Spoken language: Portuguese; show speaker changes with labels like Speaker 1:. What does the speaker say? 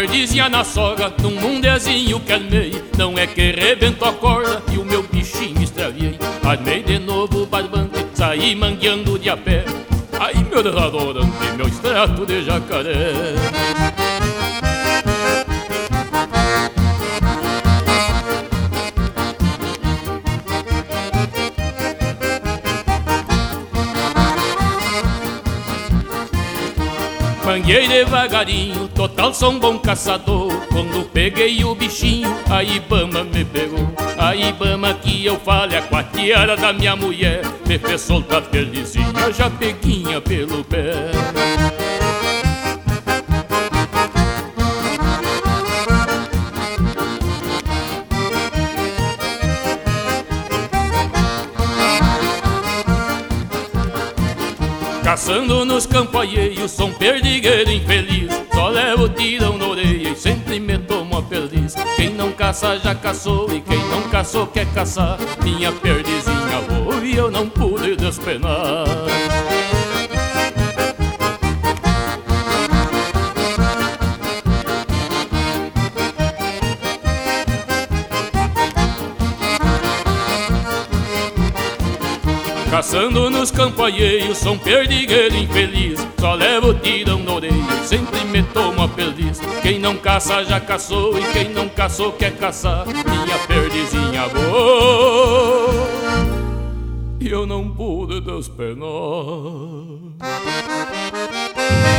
Speaker 1: perdizinha na soga, num mundezinho que armei. Não é que rebento a corda e o meu bichinho extraviei. Armei de novo o barbante, saí mangueando de a pé. Aí meu derradorante, meu extrato de jacaré. Manguei devagarinho, total sou um bom caçador. Quando peguei o bichinho, a Ibama me pegou. A Ibama que eu falo é a quatiara da minha mulher. Me fez soltar a perdizinha, já peguinha pelo pé. Caçando nos campos alheios, sou um perdigueiro infeliz. Só levo tirão na orelha e sempre me tomo a perdiz. Quem não caça já caçou e quem não caçou quer caçar. Minha perdizinha voou e eu não pude despenar. Caçando nos campos alheios, sou um perdigueiro infeliz. Só levo tirão na orelha e sempre me tomo a perdiz. Quem não caça já caçou e quem não caçou quer caçar. Minha perdizinha voou e eu não pude despenar.